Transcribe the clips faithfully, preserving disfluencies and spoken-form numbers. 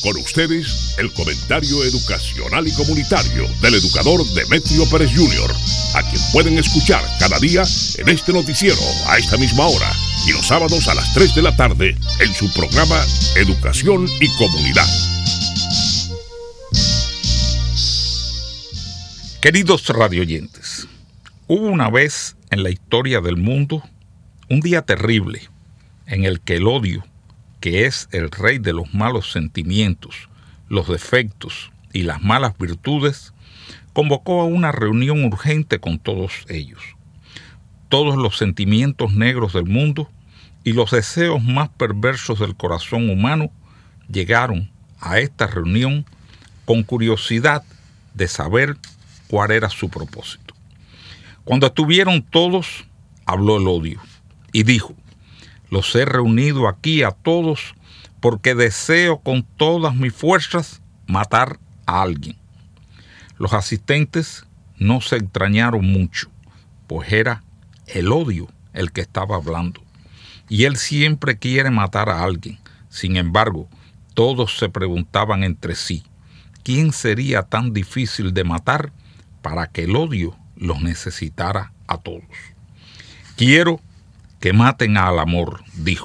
Con ustedes, el comentario educacional y comunitario del educador Demetrio Pérez junior, a quien pueden escuchar cada día en este noticiero a esta misma hora y los sábados a las tres de la tarde en su programa Educación y Comunidad. Queridos radioyentes, hubo una vez en la historia del mundo un día terrible en el que el odio, que es el rey de los malos sentimientos, los defectos y las malas virtudes, convocó a una reunión urgente con todos ellos. Todos los sentimientos negros del mundo y los deseos más perversos del corazón humano llegaron a esta reunión con curiosidad de saber cuál era su propósito. Cuando estuvieron todos, habló el odio y dijo: los he reunido aquí a todos porque deseo con todas mis fuerzas matar a alguien. Los asistentes no se extrañaron mucho, pues era el odio el que estaba hablando. Y él siempre quiere matar a alguien. Sin embargo, todos se preguntaban entre sí, ¿quién sería tan difícil de matar para que el odio los necesitara a todos? Quiero que maten al amor, dijo.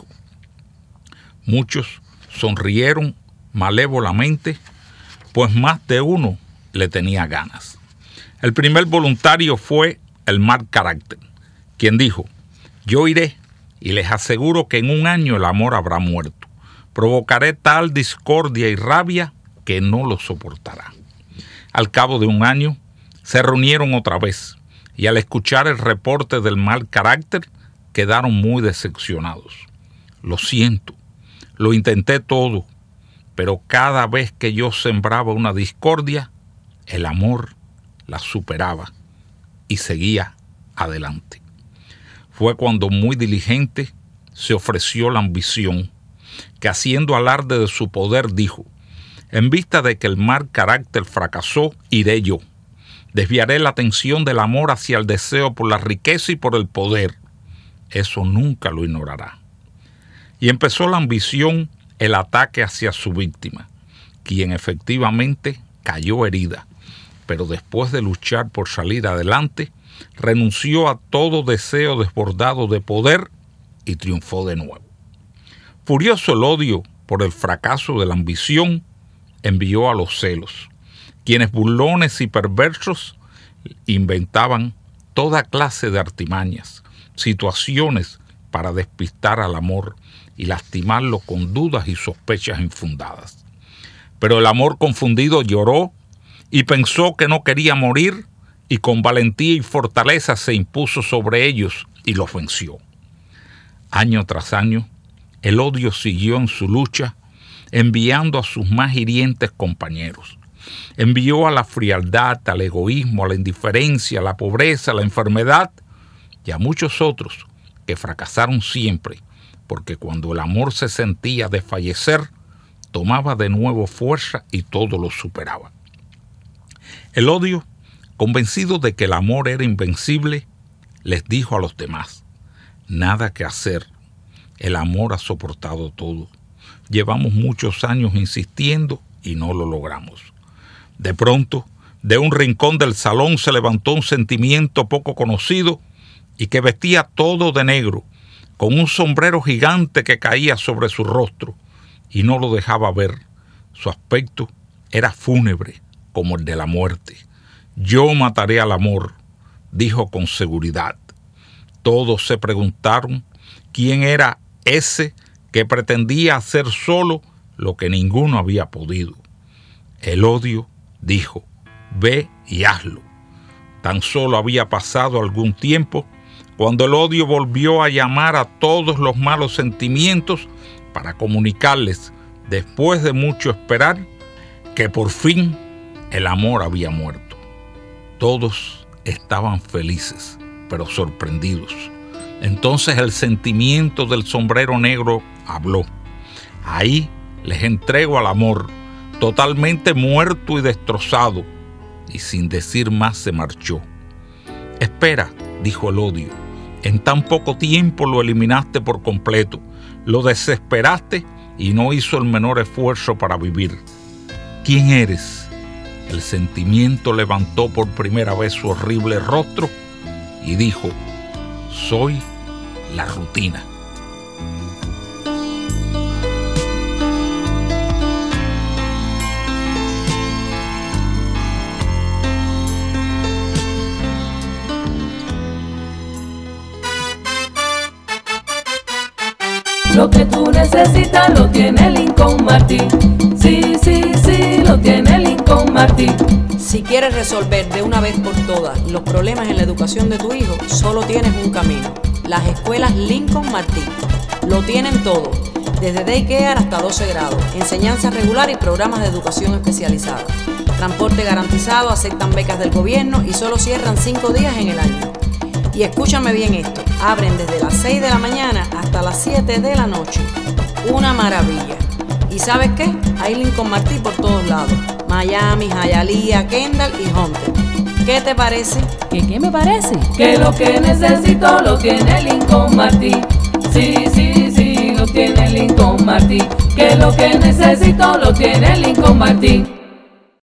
Muchos sonrieron malévolamente, pues más de uno le tenía ganas. El primer voluntario fue el mal carácter, quien dijo: yo iré y les aseguro que en un año el amor habrá muerto. Provocaré tal discordia y rabia que no lo soportará. Al cabo de un año se reunieron otra vez y al escuchar el reporte del mal carácter quedaron muy decepcionados. Lo siento, lo intenté todo, pero cada vez que yo sembraba una discordia, el amor la superaba y seguía adelante. Fue cuando muy diligente se ofreció la ambición, que haciendo alarde de su poder dijo: en vista de que el mal carácter fracasó, iré yo. Desviaré la atención del amor hacia el deseo por la riqueza y por el poder. Eso nunca lo ignorará. Y empezó la ambición, el ataque hacia su víctima, quien efectivamente cayó herida, pero después de luchar por salir adelante, renunció a todo deseo desbordado de poder y triunfó de nuevo. Furioso el odio por el fracaso de la ambición, envió a los celos, quienes burlones y perversos inventaban toda clase de artimañas, situaciones para despistar al amor y lastimarlo con dudas y sospechas infundadas. Pero el amor confundido lloró y pensó que no quería morir, y con valentía y fortaleza se impuso sobre ellos y los venció. Año tras año, el odio siguió en su lucha, enviando a sus más hirientes compañeros. Envió a la frialdad, al egoísmo, a la indiferencia, a la pobreza, a la enfermedad, y a muchos otros que fracasaron siempre, porque cuando el amor se sentía desfallecer, tomaba de nuevo fuerza y todo lo superaba. El odio, convencido de que el amor era invencible, les dijo a los demás: nada que hacer, el amor ha soportado todo. Llevamos muchos años insistiendo y no lo logramos. De pronto, de un rincón del salón se levantó un sentimiento poco conocido y que vestía todo de negro, con un sombrero gigante que caía sobre su rostro y no lo dejaba ver. Su aspecto era fúnebre como el de la muerte. Yo mataré al amor, dijo con seguridad. Todos se preguntaron quién era ese que pretendía hacer solo lo que ninguno había podido. El odio dijo: ve y hazlo. Tan solo había pasado algún tiempo cuando el odio volvió a llamar a todos los malos sentimientos para comunicarles, después de mucho esperar, que por fin el amor había muerto. Todos estaban felices, pero sorprendidos. Entonces el sentimiento del sombrero negro habló: ahí les entrego al amor, totalmente muerto y destrozado. Y sin decir más se marchó. Espera, dijo el odio, en tan poco tiempo lo eliminaste por completo, lo desesperaste y no hizo el menor esfuerzo para vivir. ¿Quién eres? El sentimiento levantó por primera vez su horrible rostro y dijo: soy la rutina. Lo que tú necesitas lo tiene Lincoln Martin. Sí, sí, sí, lo tiene Lincoln Martin. Si quieres resolver de una vez por todas los problemas en la educación de tu hijo, solo tienes un camino: las escuelas Lincoln Martin. Lo tienen todo, desde daycare hasta doce grados, enseñanza regular y programas de educación especializada. Transporte garantizado, aceptan becas del gobierno y solo cierran cinco días en el año. Y escúchame bien esto, abren desde las seis de la mañana hasta las siete de la noche. Una maravilla. ¿Y sabes qué? Hay Lincoln Martin por todos lados: Miami, Hialeah, Kendall y Hunter. ¿Qué te parece? ¿Qué qué me parece? Que lo que necesito lo tiene Lincoln Martin. Sí, sí, sí, lo tiene Lincoln Martin. Que lo que necesito lo tiene Lincoln Martin.